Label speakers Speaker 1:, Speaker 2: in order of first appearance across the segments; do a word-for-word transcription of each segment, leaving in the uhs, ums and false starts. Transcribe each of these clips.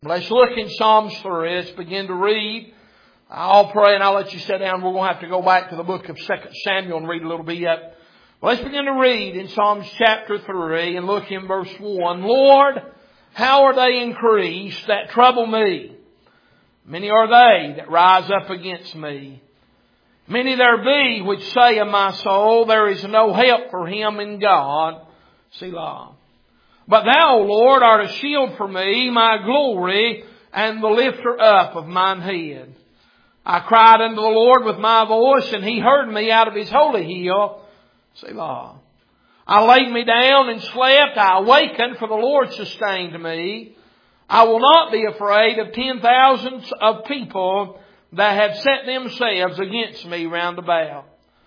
Speaker 1: Let's look in Psalms three. Let's begin to read. I'll pray and I'll let you sit down. We're going to have to go back to the book of Second Samuel and read a little bit. Let's begin to read in Psalms chapter three and look in verse one. Lord, how are they increased that trouble me? Many are they that rise up against me. Many there be which say of my soul, there is no help for him in God. Selah. But thou, Lord, art a shield for me, my glory, and the lifter up of mine head. I cried unto the Lord with my voice, and He heard me out of His holy hill. Selah. I laid me down and slept. I awakened, for the Lord sustained me. I will not be afraid of ten thousands of people that have set themselves against me round about.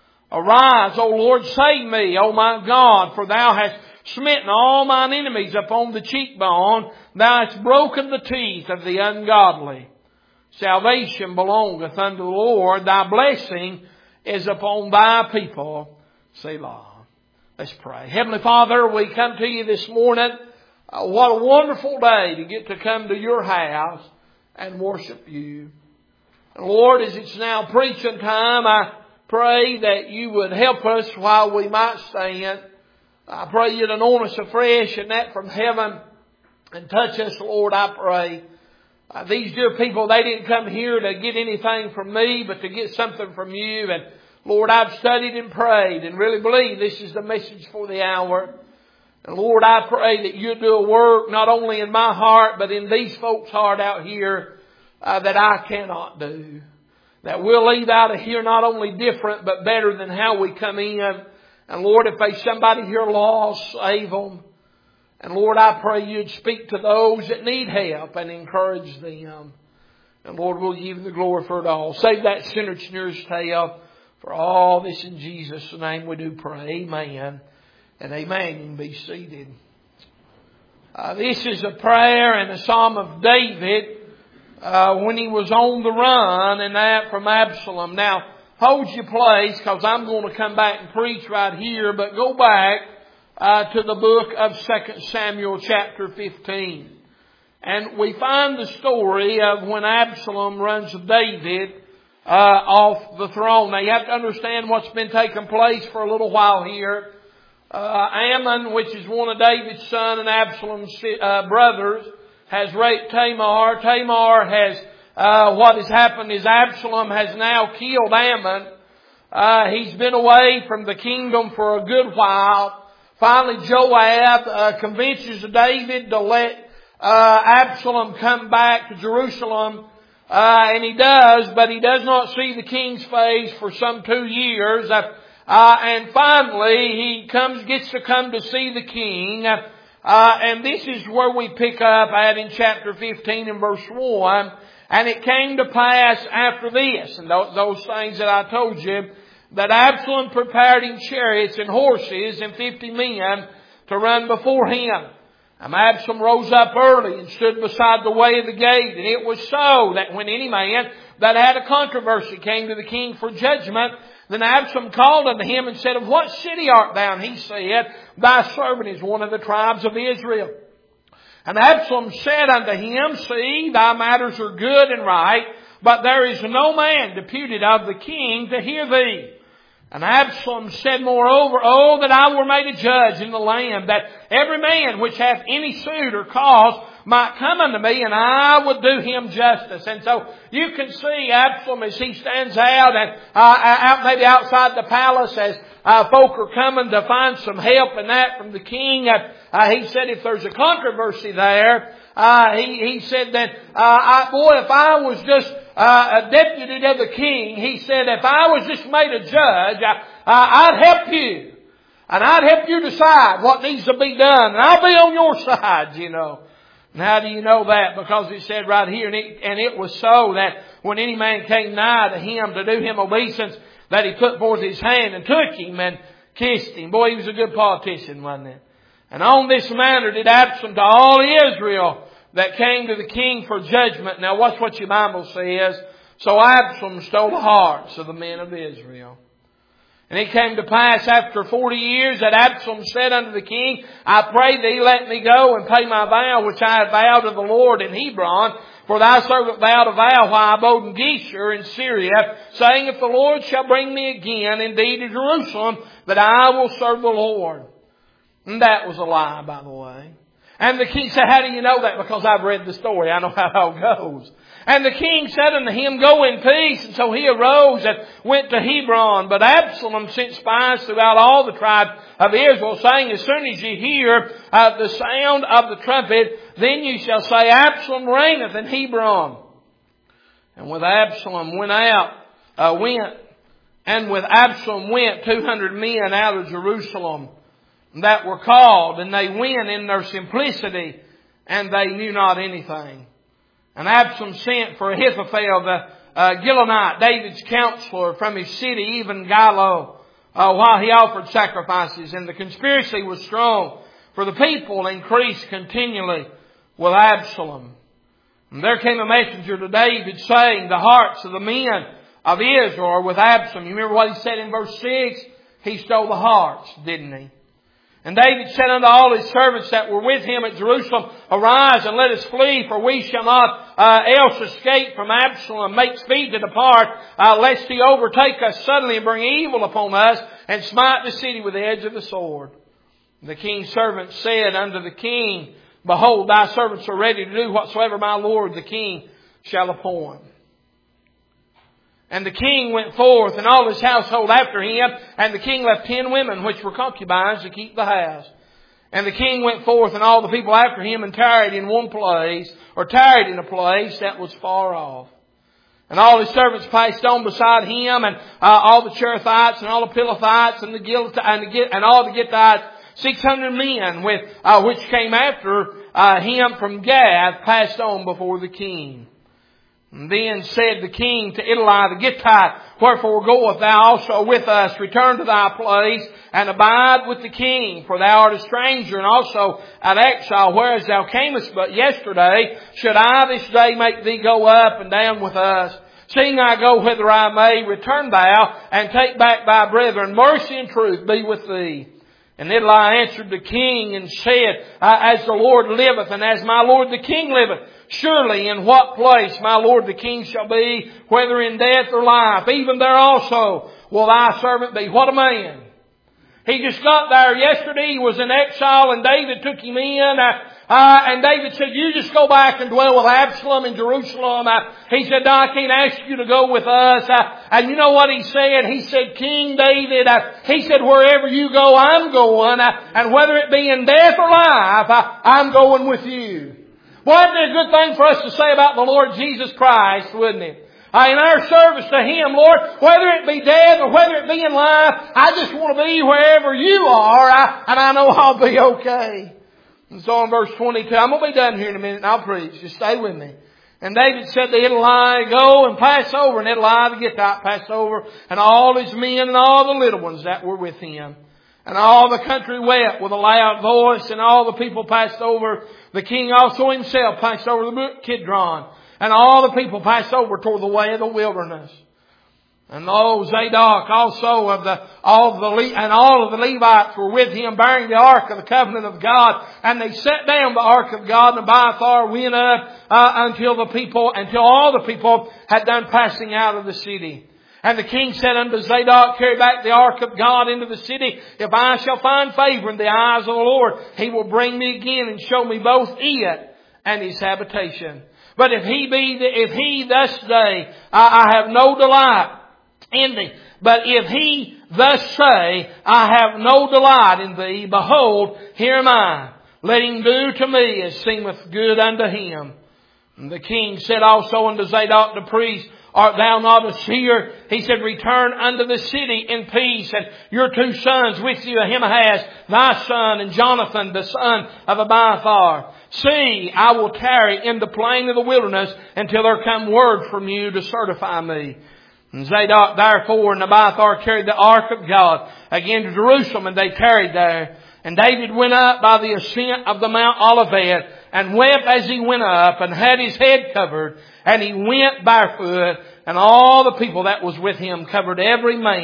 Speaker 1: Arise, O Lord, save me, O my God, for Thou hast smitten all mine enemies upon the cheekbone. Thou hast broken the teeth of the ungodly. Salvation belongeth unto the Lord. Thy blessing is upon Thy people. Selah. Let's pray. Heavenly Father, we come to You this morning. Uh, what a wonderful day to get to come to Your house and worship You. And Lord, as it's now preaching time, I pray that You would help us while we might stand. I pray You'd anoint us afresh and that from heaven and touch us, Lord, I pray. Uh, these dear people, they didn't come here to get anything from me, but to get something from You. And Lord, I've studied and prayed and really believe this is the message for the hour. And Lord, I pray that You do a work not only in my heart, but in these folks' heart out here uh, that I cannot do. That we'll leave out of here not only different, but better than how we come in. And Lord, if there's somebody here lost, save them. And Lord, I pray You'd speak to those that need help and encourage them. And Lord, we'll give You the glory for it all. Save that sinner sneer's tale. For all this in Jesus' name we do pray. Amen. And amen. You can be seated. Uh, this is a prayer and a psalm of David uh, when he was on the run and that from Absalom. Now, hold your place because I'm going to come back and preach right here. But go back uh, to the book of Second Samuel chapter fifteen. And we find the story of when Absalom runs David uh, off the throne. Now you have to understand what's been taking place for a little while here. Uh, Ammon, which is one of David's son and Absalom's uh, brothers, has raped Tamar. Tamar has Uh, what has happened is Absalom has now killed Ammon. Uh, he's been away from the kingdom for a good while. Finally, Joab uh, convinces David to let uh, Absalom come back to Jerusalem. Uh, and he does, but he does not see the king's face for some two years. Uh, uh, and finally, he comes, gets to come to see the king. Uh, and this is where we pick up at in chapter fifteen and verse one. And it came to pass after this, and those things that I told you, that Absalom prepared him chariots and horses and fifty men to run before him. And Absalom rose up early and stood beside the way of the gate. And it was so that when any man that had a controversy came to the king for judgment, then Absalom called unto him and said, Of what city art thou? And he said, Thy servant is one of the tribes of Israel. And Absalom said unto him, See, thy matters are good and right, but there is no man deputed of the king to hear thee. And Absalom said moreover, Oh, that I were made a judge in the land, that every man which hath any suit or cause might come unto me, and I would do him justice. And so you can see Absalom as he stands out and uh, out maybe outside the palace as uh, folk are coming to find some help and that from the king. Uh, uh, he said if there's a controversy there, uh, he, he said that, uh, I, boy, if I was just uh, a deputy of the king, he said, if I was just made a judge, I, uh, I'd help you. And I'd help you decide what needs to be done. And I'll be on your side, you know. And how do you know that? Because it said right here, and it, and it was so that when any man came nigh to him to do him obeisance, that he put forth his hand and took him and kissed him. Boy, he was a good politician, wasn't he? And on this manner did Absalom to all Israel that came to the king for judgment. Now watch what your Bible says. So Absalom stole the hearts of the men of Israel. And it came to pass after forty years that Absalom said unto the king, I pray thee, let me go and pay my vow which I had vowed to the Lord in Hebron. For thy servant vowed a vow while I abode in Geshur in Syria, saying, if the Lord shall bring me again indeed to Jerusalem, that I will serve the Lord. And that was a lie, by the way. And the king said, how do you know that? Because I've read the story. I know how it all goes. And the king said unto him, go in peace. And so he arose and went to Hebron. But Absalom sent spies throughout all the tribes of Israel, saying, as soon as ye hear uh, the sound of the trumpet, then ye shall say, Absalom reigneth in Hebron. And with Absalom went out, uh, went, and with Absalom went two hundred men out of Jerusalem that were called, and they went in their simplicity, and they knew not anything. And Absalom sent for Ahithophel the uh, Gilonite, David's counselor, from his city, even Gilo, uh, while he offered sacrifices. And the conspiracy was strong, for the people increased continually with Absalom. And there came a messenger to David saying, the hearts of the men of Israel are with Absalom. You remember what he said in verse six? He stole the hearts, didn't he? And David said unto all his servants that were with him at Jerusalem, arise and let us flee, for we shall not uh, else escape from Absalom. Make speed to depart, uh, lest he overtake us suddenly and bring evil upon us, and smite the city with the edge of the sword. And the king's servant said unto the king, behold, thy servants are ready to do whatsoever my lord the king shall appoint. And the king went forth, and all his household after him. And the king left ten women, which were concubines, to keep the house. And the king went forth, and all the people after him, and tarried in one place, or tarried in a place that was far off. And all his servants passed on beside him, and uh, all the Cherethites, and all the Pilathites, and the Gil- and, the, and all the Gittites, six hundred men, with uh, which came after uh, him from Gath, passed on before the king. And then said the king to Ittai the Gittite, wherefore goeth thou also with us? Return to thy place, and abide with the king, for thou art a stranger, and also an exile, whereas thou camest but yesterday. Should I this day make thee go up and down with us? Seeing I go whither I may, return thou, and take back thy brethren. Mercy and truth be with thee. And Ittai answered the king and said, as the Lord liveth, and as my lord the king liveth, surely in what place my lord the king shall be, whether in death or life, even there also will thy servant be. What a man. He just got there yesterday. He was in exile, and David took him in. Uh, uh, and David said, you just go back and dwell with Absalom in Jerusalem. Uh, he said, no, I can't ask you to go with us. Uh, and you know what he said? He said, King David, uh, he said, wherever you go, I'm going. Uh, and whether it be in death or life, uh, I'm going with you. Well, that'd be a good thing for us to say about the Lord Jesus Christ, wouldn't it? Uh, in our service to Him, Lord, whether it be death or whether it be in life, I just want to be wherever you are, I, and I know I'll be okay. And so in verse twenty-two, I'm going to be done here in a minute and I'll preach. Just stay with me. And David said to Ittai, go and pass over. And Ittai the Gittite passed over, and all his men and all the little ones that were with him. And all the country wept with a loud voice, and all the people passed over. The king also himself passed over the brook Kidron. And all the people passed over toward the way of the wilderness. And lo, Zadok also of the all of the Le- and all of the Levites were with him, bearing the ark of the covenant of God. And they set down the ark of God, and Abiathar went up uh, until the people, until all the people had done passing out of the city. And the king said unto Zadok, carry back the ark of God into the city. If I shall find favor in the eyes of the Lord, He will bring me again and show me both it and His habitation. But if he be, the, if he thus say, I, I have no delight in thee. But if he thus say, I have no delight in thee, behold, here am I. Let him do to me as seemeth good unto him. And the king said also unto Zadok the priest, art thou not a seer? He said, return unto the city in peace, and your two sons with you, Ahimaaz, thy son, and Jonathan, the son of Abiathar. See, I will tarry in the plain of the wilderness until there come word from you to certify me. And Zadok therefore and Abiathar carried the ark of God again to Jerusalem, and they tarried there. And David went up by the ascent of the Mount Olivet, and wept as he went up, and had his head covered, and he went barefoot, and all the people that was with him covered every man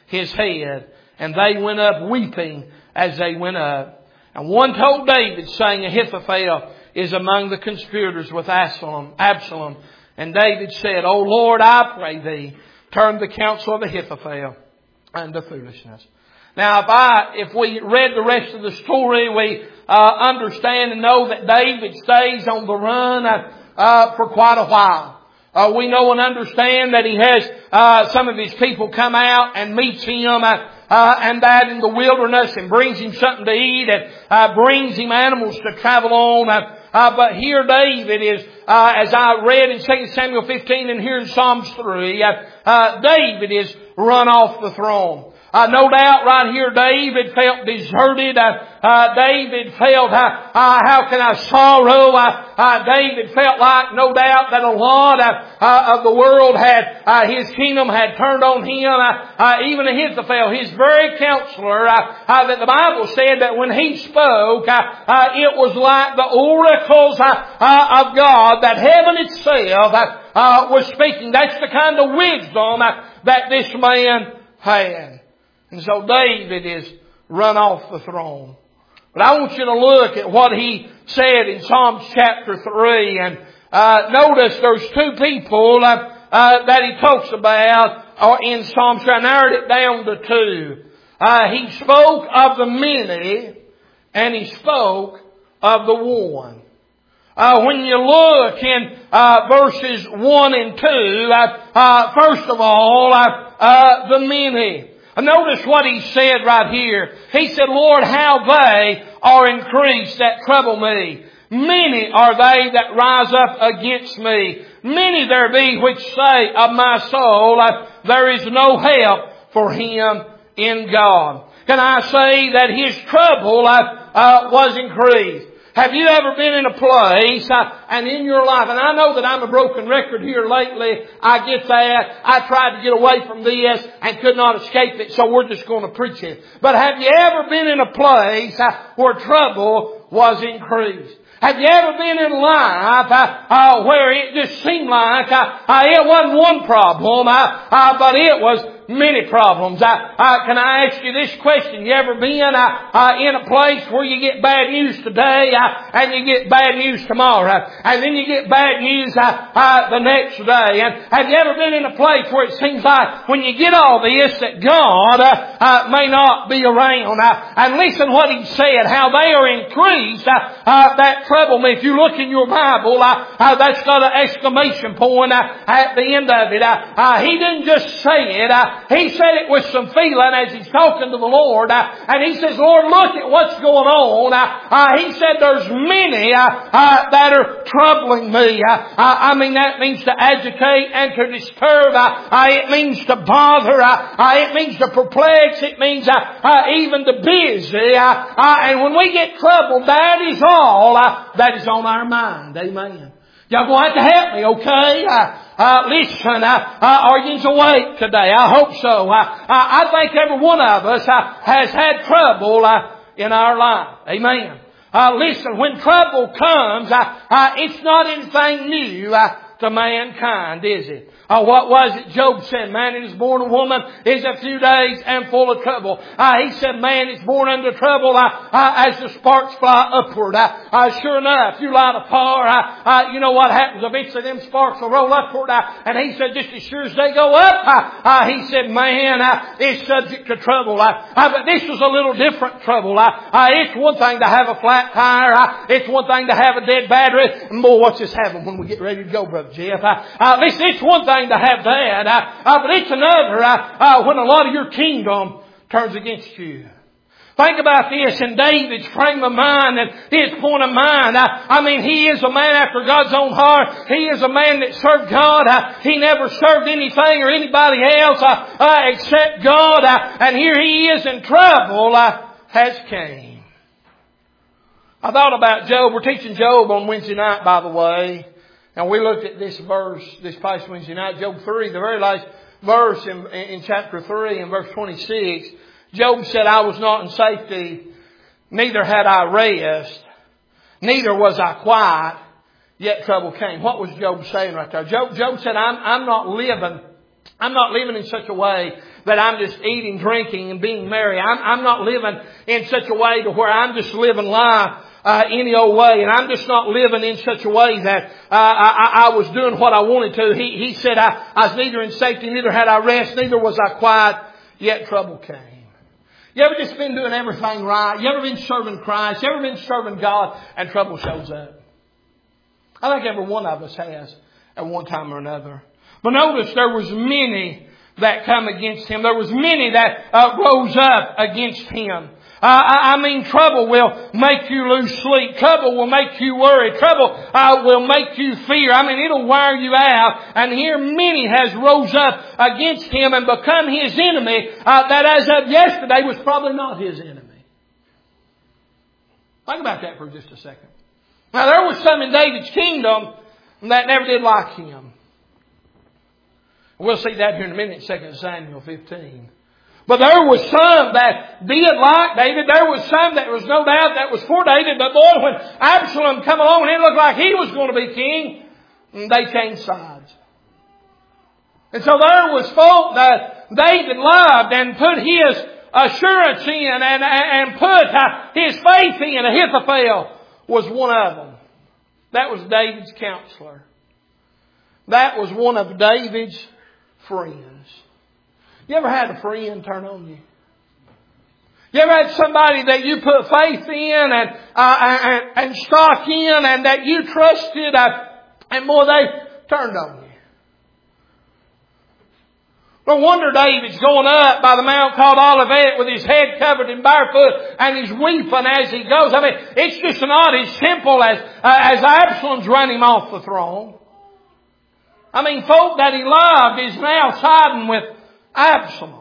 Speaker 1: his head. And they went up weeping as they went up. And one told David, saying, Ahithophel is among the conspirators with Absalom. Absalom. And David said, O Lord, I pray Thee, turn the counsel of Ahithophel unto foolishness. Now, if I, if we read the rest of the story, we uh, understand and know that David stays on the run uh, uh, for quite a while. Uh, we know and understand that he has uh, some of his people come out and meets him, uh, uh, and that in the wilderness, and brings him something to eat, and uh, brings him animals to travel on. Uh, uh, but here David is, uh, as I read in Second Samuel fifteen and here in Psalms three, uh, uh, David is run off the throne. Uh, no doubt right here David felt deserted. Uh, uh, David felt, uh, uh, how can I sorrow? Uh, uh, David felt like, no doubt, that a lot uh, uh, of the world had, uh, his kingdom had turned on him. Uh, uh, even Ahithophel, his very counselor, uh, uh, that the Bible said that when he spoke, uh, uh, it was like the oracles uh, uh, of God, that heaven itself uh, uh, was speaking. That's the kind of wisdom uh, that this man had. And so David is run off the throne. But I want you to look at what he said in Psalms chapter three. And uh, notice there's two people uh, uh, that he talks about uh, in Psalms three. I narrowed it down to two. Uh, he spoke of the many, and he spoke of the one. Uh, when you look in uh, verses one and two, uh, uh, first of all, uh, uh, the many. Notice what he said right here. He said, Lord, how they are increased that trouble me. Many are they that rise up against me. Many there be which say of my soul, uh, there is no help for him in God. Can I say that his trouble uh, uh, was increased? Have you ever been in a place uh, and in your life, and I know that I'm a broken record here lately, I get that. I tried to get away from this and could not escape it, so we're just going to preach it. But have you ever been in a place uh, where trouble was increased? Have you ever been in life uh, uh, where it just seemed like uh, uh, it wasn't one problem, uh, uh, but it was many problems? Uh, uh, can I ask you this question? You ever been uh, uh, in a place where you get bad news today uh, and you get bad news tomorrow, uh, and then you get bad news uh, uh, the next day? And have you ever been in a place where it seems like when you get all this that God uh, uh, may not be around? Uh, and listen what he said, how they are increased uh, uh, that trouble me. If you look in your Bible, uh, uh, that's got an exclamation point uh, at the end of it. Uh, uh, he didn't just say it. Uh, He said it with some feeling as he's talking to the Lord. Uh, and he says, Lord, look at what's going on. Uh, uh, he said there's many uh, uh, that are troubling me. Uh, uh, I mean, that means to agitate and to disturb. Uh, uh, it means to bother. Uh, uh, it means to perplex. It means uh, uh, even to busy. Uh, uh, and when we get troubled, that is all uh, that is on our mind. Amen. Y'all going to have to help me, okay? Uh, uh, listen, uh, uh, are you awake today? I hope so. Uh, uh, I think every one of us uh, has had trouble uh, in our life. Amen. Uh, listen, when trouble comes, uh, uh, it's not anything new uh, to mankind, is it? Uh, what was it Job said? Man that is born of woman is a few days and full of trouble. Uh, he said, man is born under trouble uh, uh, as the sparks fly upward. Uh, uh, sure enough, you light a fire, uh, uh, you know what happens? Eventually them sparks will roll upward. Uh, and he said, just as sure as they go up, uh, uh, he said, man uh, is subject to trouble. Uh, uh, but this was a little different trouble. Uh, uh, it's one thing to have a flat tire. Uh, it's one thing to have a dead battery. And boy, what's this having when we get ready to go, Brother Jeff? Uh, uh, listen, it's one thing to have that, uh, uh, but it's another uh, uh, when a lot of your kingdom turns against you. Think about this in David's frame of mind and his point of mind. Uh, I mean, he is a man after God's own heart. He is a man that served God. Uh, he never served anything or anybody else uh, uh, except God. Uh, and here he is in trouble uh, has came. I thought about Job. We're teaching Job on Wednesday night, by the way. And we looked at this verse this past Wednesday night, Job three, the very last verse in, in chapter three and verse twenty-six. Job said, I was not in safety, neither had I rest, neither was I quiet, yet trouble came. What was Job saying right there? Job, Job said, I'm, I'm not living, I'm not living in such a way that I'm just eating, drinking, and being merry. I'm, I'm not living in such a way to where I'm just living life uh, any old way. And I'm just not living in such a way that uh, I, I was doing what I wanted to. He, he said, I, I was neither in safety, neither had I rest, neither was I quiet, yet trouble came. You ever just been doing everything right? You ever been serving Christ? You ever been serving God and trouble shows up? I think every one of us has at one time or another. But notice there was many that come against him. There was many that uh, rose up against him. Uh, I, I mean, trouble will make you lose sleep. Trouble will make you worry. Trouble uh, will make you fear. I mean, it'll wear you out. And here many has rose up against him and become his enemy uh, that as of yesterday was probably not his enemy. Think about that for just a second. Now, there was some in David's kingdom that never did like him. We'll see that here in a minute in Second Samuel fifteen. But there was some that did like David. There was some that was no doubt that was for David. But boy, when Absalom come along and it looked like he was going to be king, they changed sides. And so there was folk that David loved and put his assurance in and, and put his faith in. Ahithophel was one of them. That was David's counselor. That was one of David's friends. You ever had a friend turn on you? You ever had somebody that you put faith in and uh, and, and stock in and that you trusted uh, and more they turned on you? No wonder David's going up by the mount called Olivet with his head covered in barefoot and he's weeping as he goes. I mean, it's just not as simple as, uh, as Absalom's run him off the throne. I mean, folk that he loved is now siding with Absalom.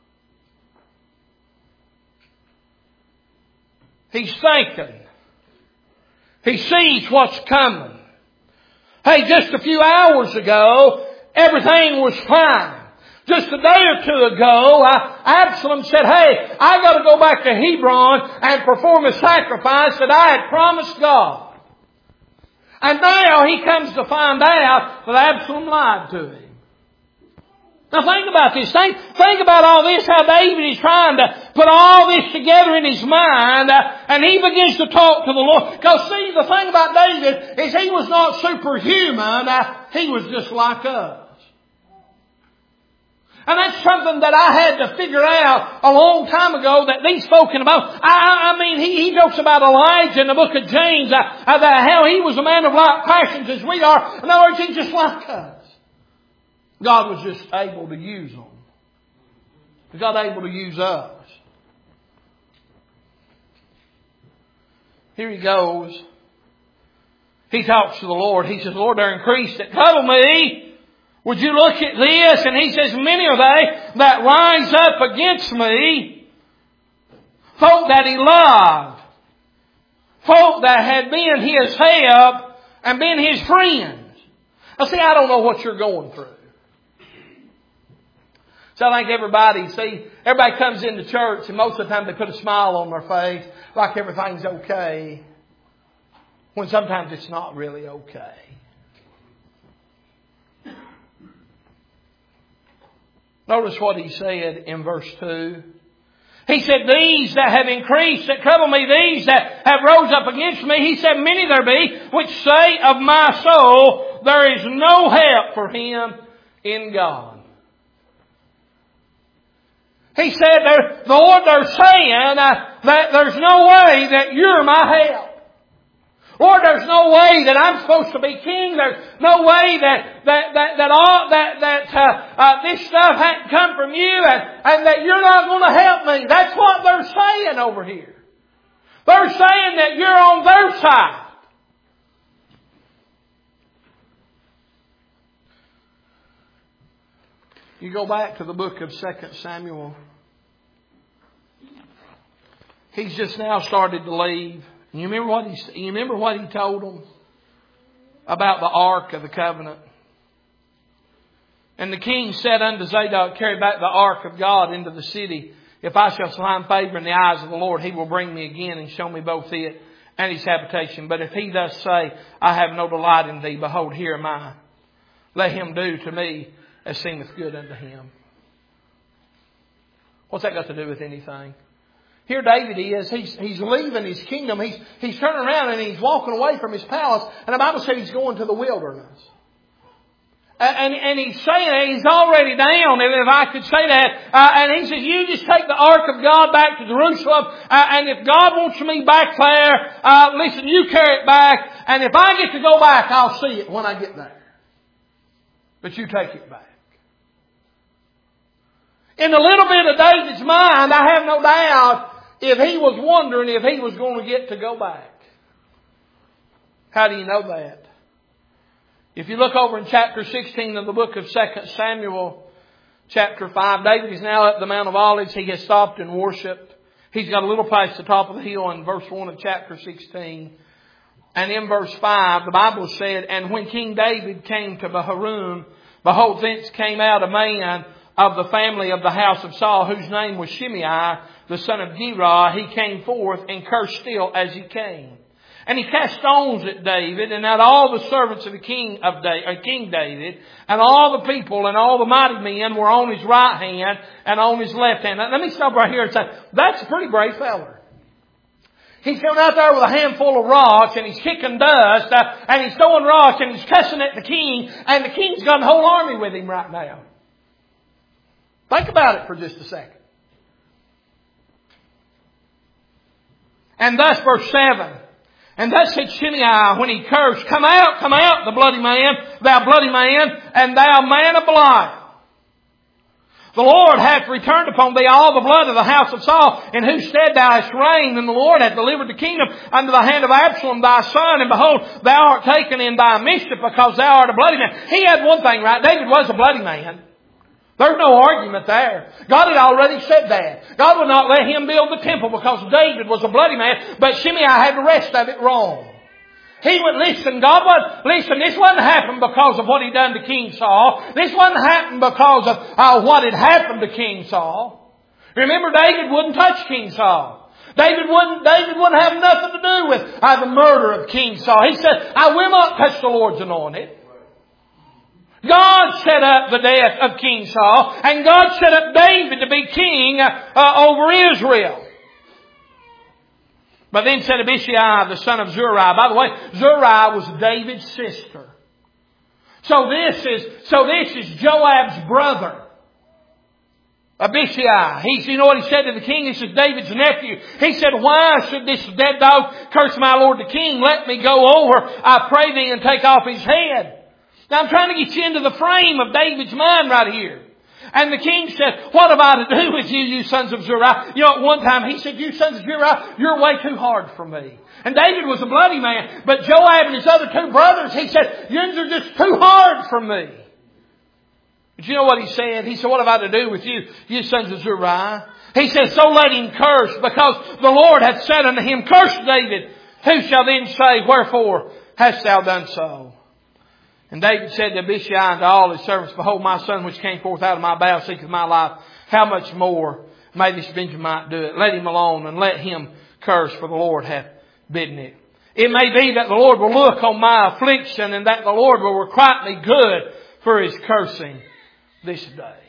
Speaker 1: He's thinking. He sees what's coming. Hey, just a few hours ago, everything was fine. Just a day or two ago, uh, Absalom said, hey, I got to go back to Hebron and perform a sacrifice that I had promised God. And now he comes to find out that Absalom lied to him. Now think about this. Think, think about all this, how David is trying to put all this together in his mind, uh, and he begins to talk to the Lord. Because see, the thing about David is he was not superhuman. Uh, he was just like us. And that's something that I had to figure out a long time ago that these folk in the Bible, I, I mean, he, he talks about Elijah in the book of James, uh, uh, that how he was a man of like passions as we are. In other words, he's just like us. God was just able to use them. God able to use us. Here he goes. He talks to the Lord. He says, Lord, they're increased that trouble me. Would you look at this? And he says, many are they that rise up against me. Folk that he loved. Folk that had been his help and been his friends. Now see, I don't know what you're going through. So I think everybody, see, everybody comes into church and most of the time they put a smile on their face like everything's okay. When sometimes it's not really okay. Notice what he said in verse two. He said, these that have increased, that trouble me, these that have rose up against me, he said, many there be, which say of my soul, there is no help for him in God. He said, the Lord, they're saying uh, that there's no way that you're my help. Lord, there's no way that I'm supposed to be king. There's no way that that that that all that that uh, uh, this stuff hadn't come from you, and and that you're not going to help me. That's what they're saying over here. They're saying that you're on their side. You go back to the book of Second Samuel. He's just now started to leave. You remember what he, you remember what he told them about the Ark of the Covenant? And the king said unto Zadok, carry back the Ark of God into the city. If I shall find favor in the eyes of the Lord, he will bring me again and show me both it and his habitation. But if he thus say, I have no delight in thee, behold, here am I. Let him do to me as seemeth good unto him. What's that got to do with anything? Here David is, he's, he's leaving his kingdom. He's, he's turning around and he's walking away from his palace. And the Bible says he's going to the wilderness. And, and he's saying that he's already down, if I could say that. Uh, and he says, you just take the ark of God back to Jerusalem. Uh, and if God wants me back there, uh, listen, you carry it back. And if I get to go back, I'll see it when I get there. But you take it back. In a little bit of David's mind, I have no doubt if he was wondering if he was going to get to go back. How do you know that? If you look over in chapter sixteen of the book of Second Samuel, chapter five, David is now at the Mount of Olives. He has stopped and worshipped. He's got a little place at the top of the hill in verse one of chapter sixteen. And in verse five, the Bible said, and when King David came to Bahurim, behold, thence came out a man of the family of the house of Saul, whose name was Shimei, the son of Gera. He came forth and cursed still as he came. And he cast stones at David and at all the servants of the king of da- uh, King David, and all the people and all the mighty men were on his right hand and on his left hand. Now, let me stop right here and say, that's a pretty brave feller. He's going out there with a handful of rocks and he's kicking dust uh, and he's throwing rocks and he's cussing at the king, and the king's got a whole army with him right now. Think about it for just a second. And thus verse seven. And thus said Shimei when he cursed, come out, come out, the bloody man, thou bloody man, and thou man of Belial. The Lord hath returned upon thee all the blood of the house of Saul, in whose stead thou hast reigned, and the Lord hath delivered the kingdom unto the hand of Absalom thy son, and behold, thou art taken in thy mischief, because thou art a bloody man. He had one thing right. David was a bloody man. There's no argument there. God had already said that. God would not let him build the temple because David was a bloody man, but Shimei had the rest of it wrong. He would listen. God would listen. This wasn't happen because of what he done to King Saul. This wasn't happen because of uh, what had happened to King Saul. Remember, David wouldn't touch King Saul. David wouldn't, David wouldn't have nothing to do with uh, the murder of King Saul. He said, I will not touch the Lord's anointed. God set up the death of King Saul, and God set up David to be king uh, over Israel. But then said Abishai, the son of Zeruiah. By the way, Zeruiah was David's sister. So this is, so this is Joab's brother. Abishai. He, you know what he said to the king? He said, David's nephew. He said, why should this dead dog curse my lord the king? Let me go over, I pray thee, and take off his head. Now I'm trying to get you into the frame of David's mind right here. And the king said, what have I to do with you, you sons of Zeruiah? You know, at one time he said, you sons of Zeruiah, you're way too hard for me. And David was a bloody man. But Joab and his other two brothers, he said, yours are just too hard for me. But you know what he said? He said, what have I to do with you, you sons of Zeruiah? He said, so let him curse, because the Lord hath said unto him, curse David. Who shall then say, wherefore hast thou done so? And David said to Abishai and to all his servants, behold, my son which came forth out of my bowels seeketh my life. How much more may this Benjamite do it? Let him alone and let him curse, for the Lord hath bidden it. It may be that the Lord will look on my affliction, and that the Lord will requite me good for his cursing this day.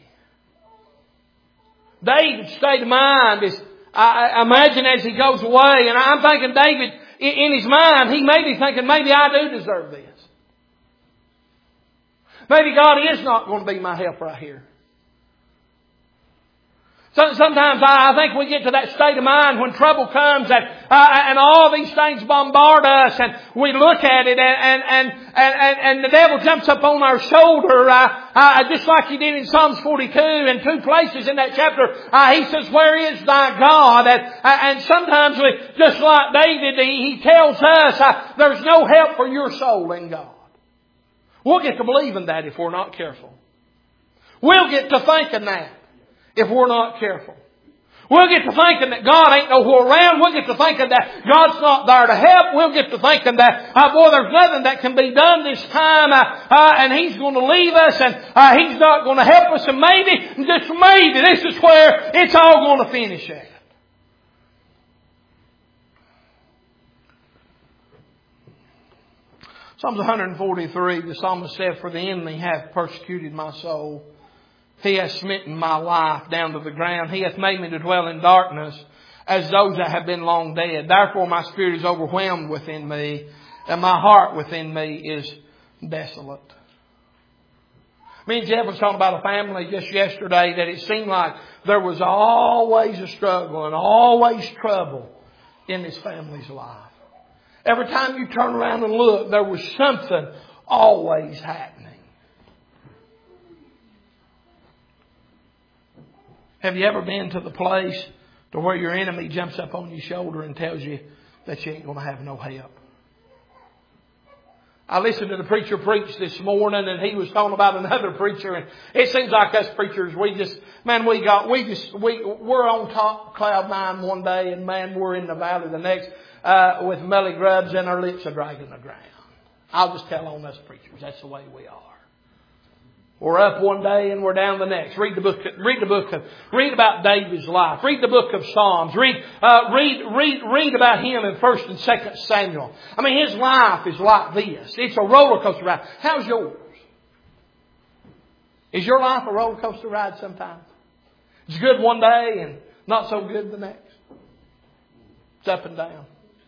Speaker 1: David's state of mind is, I imagine as he goes away, and I'm thinking David, in his mind, he may be thinking, maybe I do deserve this. Maybe God is not going to be my help right here. So, sometimes I, I think we get to that state of mind when trouble comes and, uh, and all these things bombard us, and we look at it, and, and, and, and, and the devil jumps up on our shoulder, uh, uh, just like he did in Psalms forty-two, in two places in that chapter. Uh, he says, where is thy God? And, uh, and sometimes we, just like David, he, he tells us, uh, there's no help for your soul in God. We'll get to believing that if we're not careful. We'll get to thinking that if we're not careful. We'll get to thinking that God ain't nowhere around. We'll get to thinking that God's not there to help. We'll get to thinking that, uh, boy, there's nothing that can be done this time, uh, uh, and He's going to leave us, and uh, He's not going to help us, and maybe, just maybe, this is where it's all going to finish at. Psalms one forty-three, the psalmist said, for the enemy hath persecuted my soul. He hath smitten my life down to the ground. He hath made me to dwell in darkness as those that have been long dead. Therefore my spirit is overwhelmed within me, and my heart within me is desolate. Me and Jeff was talking about a family just yesterday that it seemed like there was always a struggle and always trouble in this family's life. Every time you turn around and look, there was something always happening. Have you ever been to the place to where your enemy jumps up on your shoulder and tells you that you ain't going to have no help? I listened to the preacher preach this morning, and he was talking about another preacher, and it seems like us preachers, we just, man, we got, we just, we, we're on top cloud nine one day, and man, we're in the valley the next, uh, with melly grubs and our lips are dragging the ground. I'll just tell on us preachers, that's the way we are. We're up one day and we're down the next. Read the book. Read the book of. Read about David's life. Read the book of Psalms. Read, uh, read, read, read about him in First and Second Samuel. I mean, his life is like this. It's a roller coaster ride. How's yours? Is your life a roller coaster ride sometimes? It's good one day and not so good the next. It's up and down.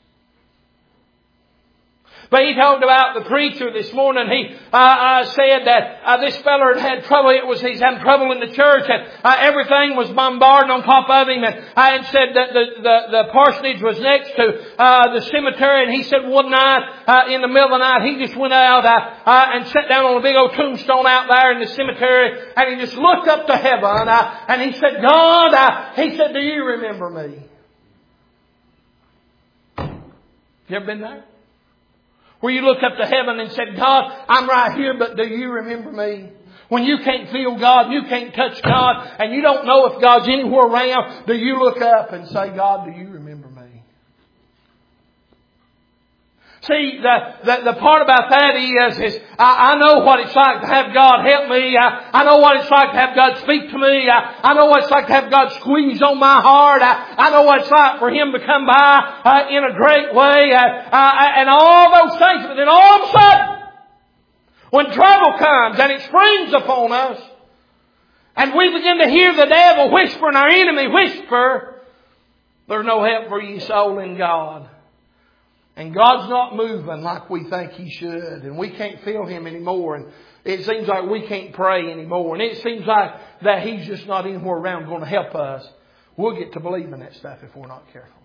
Speaker 1: But he talked about the preacher this morning. He uh, uh, said that uh, this fella had had trouble. It was he's having trouble in the church, and uh, everything was bombarded on top of him. And I had said that the, the, the parsonage was next to uh, the cemetery. And he said one night, uh, in the middle of the night, he just went out uh, uh, and sat down on a big old tombstone out there in the cemetery, and he just looked up to heaven. Uh, and he said, "God," uh, he said, "do you remember me?" You ever been there? Where you look up to heaven and said, "God, I'm right here, but do you remember me?" When you can't feel God, you can't touch God, and you don't know if God's anywhere around, do you look up and say, "God, do you remember me?" See, the, the, the part about that is, is I, I know what it's like to have God help me. I, I know what it's like to have God speak to me. I, I know what it's like to have God squeeze on my heart. I, I know what it's like for Him to come by uh, in a great way uh, uh, and all those things. But then all of a sudden, when trouble comes and it springs upon us, and we begin to hear the devil whisper and our enemy whisper, there's no help for ye soul in God. And God's not moving like we think He should. And we can't feel Him anymore. And it seems like we can't pray anymore. And it seems like that He's just not anywhere around going to help us. We'll get to believing that stuff if we're not careful.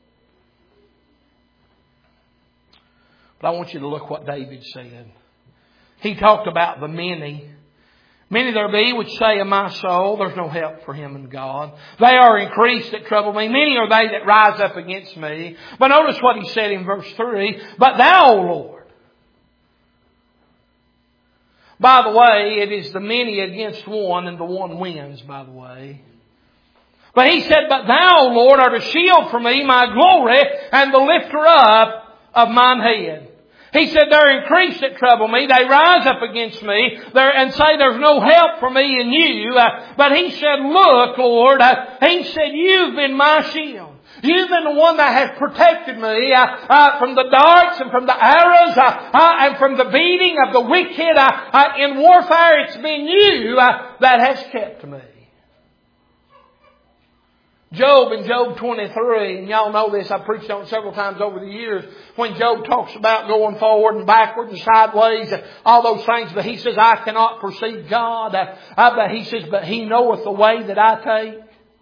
Speaker 1: But I want you to look what David said. He talked about the many. Many there be which say of my soul, there's no help for him in God. They are increased that trouble me. Many are they that rise up against me. But notice what he said in verse three. But thou, O Lord. By the way, it is the many against one, and the one wins, by the way. But he said, But thou, O Lord, art a shield for me, my glory, and the lifter up of mine head. He said, they're increased that trouble me. They rise up against me and say there's no help for me in you. Uh, but he said, look, Lord, uh, he said, you've been my shield. You've been the one that has protected me uh, uh, from the darts and from the arrows uh, uh, and from the beating of the wicked. Uh, uh, in warfare, it's been you uh, that has kept me. Job in Job twenty-three, and y'all know this, I've preached on it several times over the years, when Job talks about going forward and backward and sideways and all those things, but he says, I cannot perceive God. Uh, uh, but he says, but He knoweth the way that I take.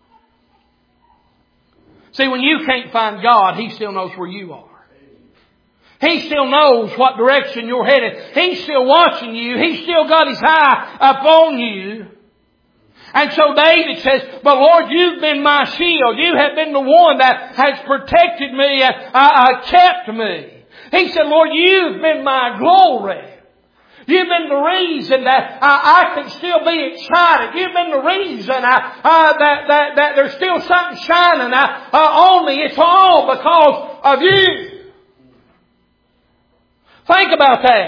Speaker 1: See, when you can't find God, He still knows where you are. He still knows what direction you're headed. He's still watching you. He's still got His eye upon you. And so David says, but Lord, you've been my shield. You have been the one that has protected me and uh, uh, kept me. He said, Lord, you've been my glory. You've been the reason that uh, I can still be excited. You've been the reason uh, uh, that, that, that there's still something shining uh, uh, on me. It's all because of you. Think about that.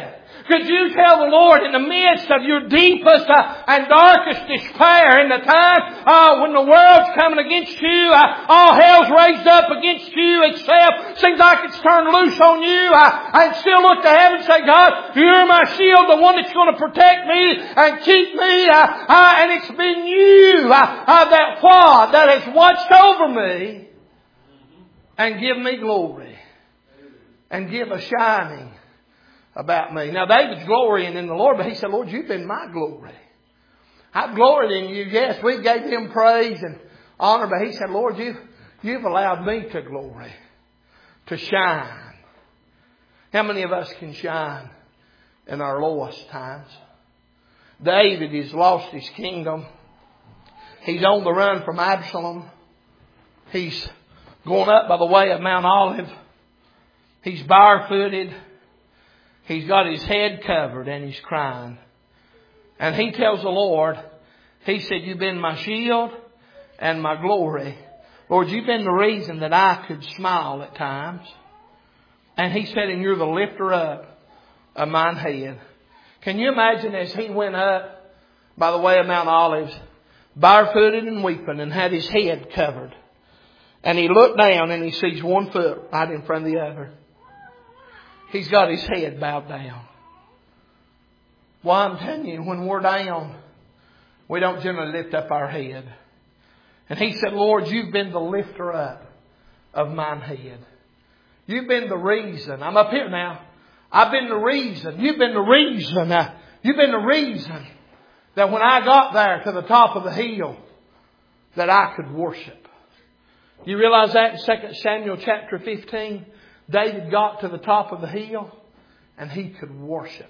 Speaker 1: Could you tell the Lord in the midst of your deepest uh, and darkest despair, in the time uh, when the world's coming against you, uh, all hell's raised up against you, except seems like it's turned loose on you, uh, and still look to heaven and say, God, you're my shield, the one that's going to protect me and keep me, uh, uh, and it's been you uh, uh, that what that has watched over me and give me glory and give a shining about me. Now David's glorying in the Lord, but he said, Lord, you've been my glory. I've gloried in you. Yes, we gave him praise and honor, but he said, Lord, you've, you've allowed me to glory, to shine. How many of us can shine in our lowest times? David has lost his kingdom. He's on the run from Absalom. He's going up by the way of Mount Olive. He's barefooted. He's got his head covered and he's crying. And he tells the Lord, he said, you've been my shield and my glory. Lord, you've been the reason that I could smile at times. And he said, and you're the lifter up of mine head. Can you imagine as he went up by the way of Mount Olives, barefooted and weeping and had his head covered. And he looked down and he sees one foot right in front of the other. He's got his head bowed down. Well, I'm telling you, when we're down, we don't generally lift up our head. And he said, Lord, you've been the lifter up of mine head. You've been the reason. I'm up here now. I've been the reason. You've been the reason. Uh, you've been the reason that when I got there to the top of the hill, that I could worship. You realize that in Second Samuel chapter fifteen, David got to the top of the hill and he could worship.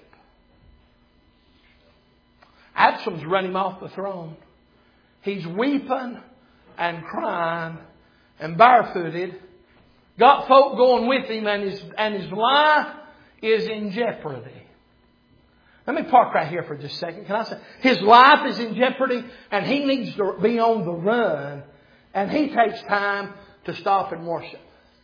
Speaker 1: Absalom's run him off the throne. He's weeping and crying and barefooted. Got folk going with him and his, and his life is in jeopardy. Let me park right here for just a second. Can I say, his life is in jeopardy and he needs to be on the run. And he takes time to stop and worship.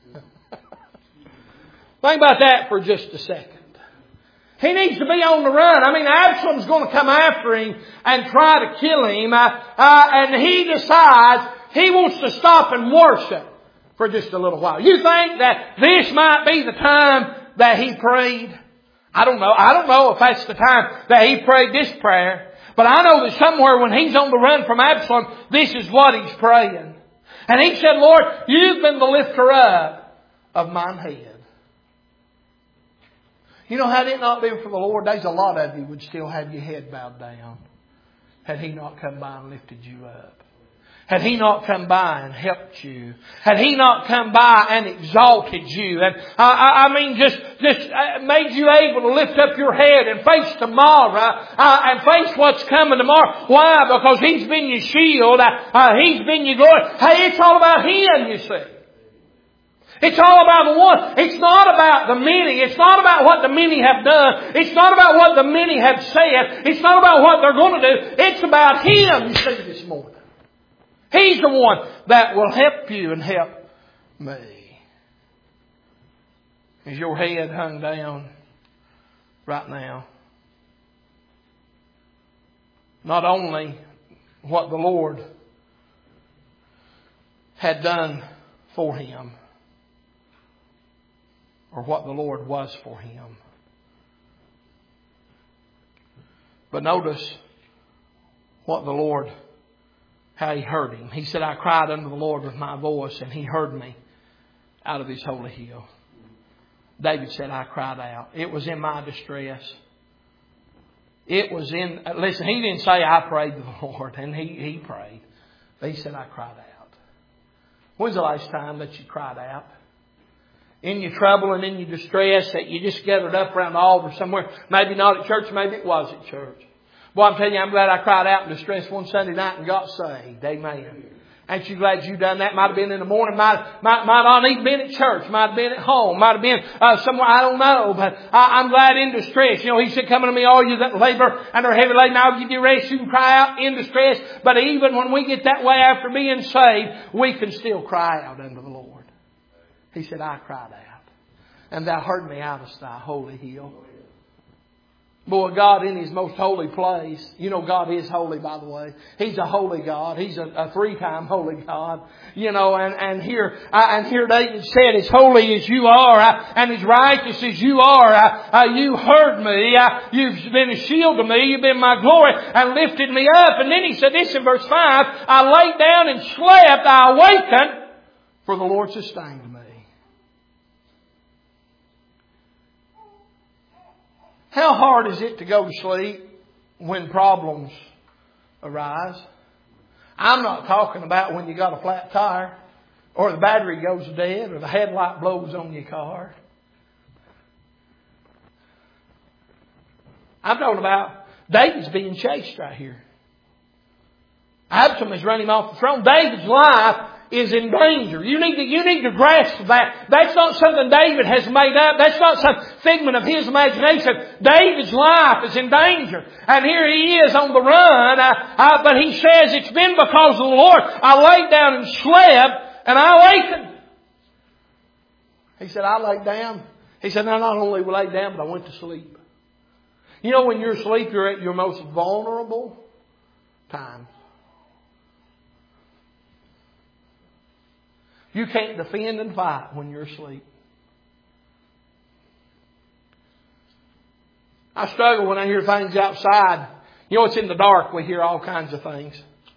Speaker 1: Think about that for just a second. He needs to be on the run. I mean, Absalom's going to come after him and try to kill him. Uh, uh, and he decides he wants to stop and worship for just a little while. You think that this might be the time that he prayed? I don't know. I don't know if that's the time that he prayed this prayer. But I know that somewhere when he's on the run from Absalom, this is what he's praying. And he said, Lord, you've been the lifter up of mine head. You know, had it not been for the Lord, there's a lot of you would still have your head bowed down. Had He not come by and lifted you up. Had He not come by and helped you. Had He not come by and exalted you. And uh, I, I mean, just, just made you able to lift up your head and face tomorrow. Uh, and face what's coming tomorrow. Why? Because He's been your shield. Uh, uh, he's been your glory. Hey, it's all about Him, you see. It's all about the one. It's not about the many. It's not about what the many have done. It's not about what the many have said. It's not about what they're going to do. It's about Him, you see, this morning. He's the one that will help you and help me. Is your head hung down right now? Not only what the Lord had done for him, or what the Lord was for him. But notice what the Lord, how He heard him. He said, I cried unto the Lord with my voice, and He heard me out of His holy hill. David said, I cried out. It was in my distress. It was in, listen, he didn't say I prayed to the Lord, and he, he prayed. But he said, I cried out. When's the last time that you cried out? In your trouble and in your distress, that you just gathered up around the altar somewhere. Maybe not at church, maybe it was at church. Boy, I'm telling you, I'm glad I cried out in distress one Sunday night and got saved. Amen. Ain't you glad you done that? Might have been in the morning, might, might, might not even been at church, might have been at home, might have been uh, somewhere, I don't know. But I, I'm glad in distress. You know, He said, come unto me, all you that labor and are heavy laden, I'll give you rest. You can cry out in distress. But even when we get that way after being saved, we can still cry out unto the Lord. He said, I cried out, and Thou heard me out of Thy holy hill. Boy, God in His most holy place. You know God is holy, by the way. He's a holy God. He's a, a three-time holy God. You know, and, and here, uh, and here David said, as holy as you are, uh, and as righteous as you are, uh, uh, you heard me, uh, you've been a shield to me, you've been my glory, and lifted me up. And then he said this in verse five, I laid down and slept, I awakened, for the Lord sustained me. How hard is it to go to sleep when problems arise? I'm not talking about when you got a flat tire, or the battery goes dead, or the headlight blows on your car. I'm talking about David's being chased right here. Absalom is running off the throne. David's life is in danger. You need to, you need to grasp that. That's not something David has made up. That's not some figment of his imagination. David's life is in danger. And here he is on the run. Uh, uh, but he says, it's been because of the Lord. I laid down and slept and I awakened. He said, I laid down. He said, I not only laid down, but I went to sleep. You know, when you're asleep, you're at your most vulnerable times. You can't defend and fight when you're asleep. I struggle when I hear things outside. You know, it's in the dark. We hear all kinds of things.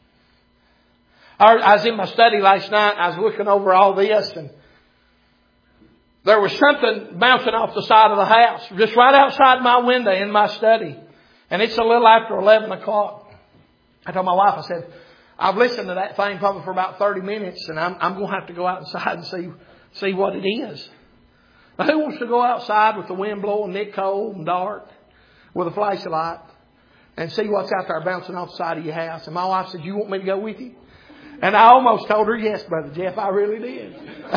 Speaker 1: I was in my study last night. I was looking over all this, and there was something bouncing off the side of the house, just right outside my window in my study. And it's a little after eleven o'clock. I told my wife, I said, I've listened to that thing probably for about thirty minutes, and I'm, I'm going to have to go outside and see see what it is. Now, who wants to go outside with the wind blowing, Nick cold and dark, with a flashlight, and see what's out there bouncing off the side of your house? And my wife said, you want me to go with you? And I almost told her, yes, Brother Jeff, I really did.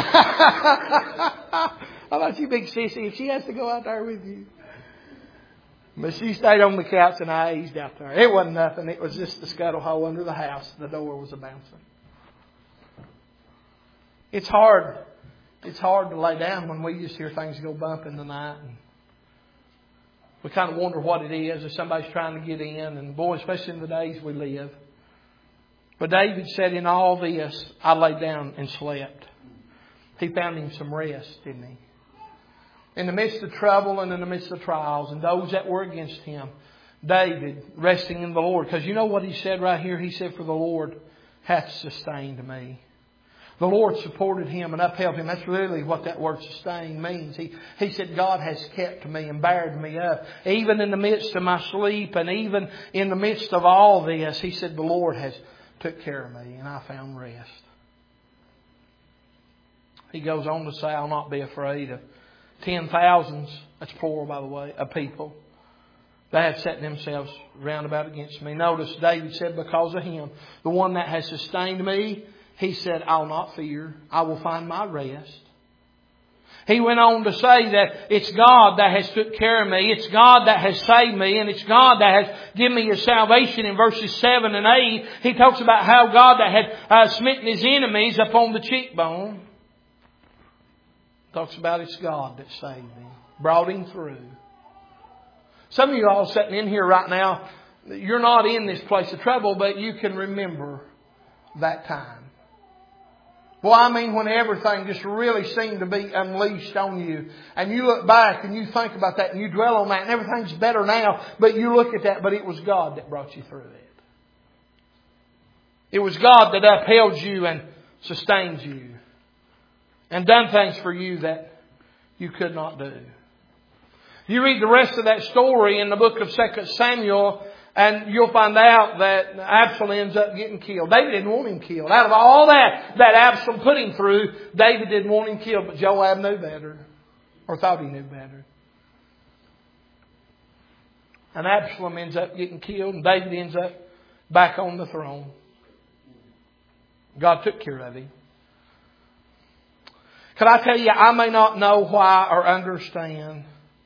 Speaker 1: How about you, big sissy, if she has to go out there with you? But she stayed on the couch and I eased out there. It wasn't nothing. It was just the scuttle hole under the house. The door was a bouncing. It's hard. It's hard to lay down when we just hear things go bump in the night. And we kind of wonder what it is, if somebody's trying to get in. And boy, especially in the days we live. But David said, in all this, I lay down and slept. He found him some rest, didn't he? In the midst of trouble and in the midst of trials and those that were against him, David resting in the Lord. Because you know what he said right here? He said, for the Lord hath sustained me. The Lord supported him and upheld him. That's really what that word sustain means. He, he said, God has kept me and bared me up. Even in the midst of my sleep and even in the midst of all this, he said, the Lord has took care of me and I found rest. He goes on to say, I'll not be afraid of ten thousands, that's plural by the way, of people that have set themselves round about against me. Notice David said, because of him, the one that has sustained me, he said, I'll not fear. I will find my rest. He went on to say that it's God that has took care of me. It's God that has saved me. And it's God that has given me His salvation. In verses seven and eight, he talks about how God that had uh, smitten His enemies upon the cheekbone. Talks about it's God that saved me. Brought him through. Some of you all sitting in here right now, you're not in this place of trouble, but you can remember that time. Well, I mean, when everything just really seemed to be unleashed on you, and you look back and you think about that and you dwell on that and everything's better now, but you look at that, but it was God that brought you through it. It was God that upheld you and sustained you and done things for you that you could not do. You read the rest of that story in the book of Second Samuel, and you'll find out that Absalom ends up getting killed. David didn't want him killed. Out of all that that Absalom put him through, David didn't want him killed, but Joab knew better. Or thought he knew better. And Absalom ends up getting killed, and David ends up back on the throne. God took care of him. Can I tell you, I may not know why or understand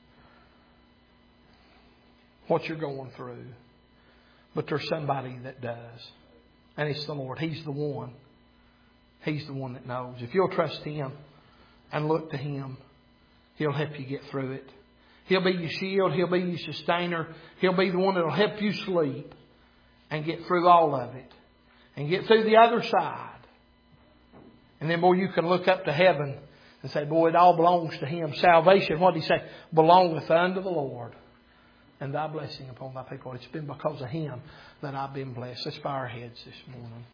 Speaker 1: what you're going through. But there's somebody that does. And it's the Lord. He's the one. He's the one that knows. If you'll trust Him and look to Him, He'll help you get through it. He'll be your shield. He'll be your sustainer. He'll be the one that will help you sleep and get through all of it. And get through the other side. And then, boy, you can look up to heaven and say, boy, it all belongs to Him. Salvation, what did He say? Belongeth unto the Lord. And thy blessing upon thy people. It's been because of Him that I've been blessed. Let's bow our heads this morning.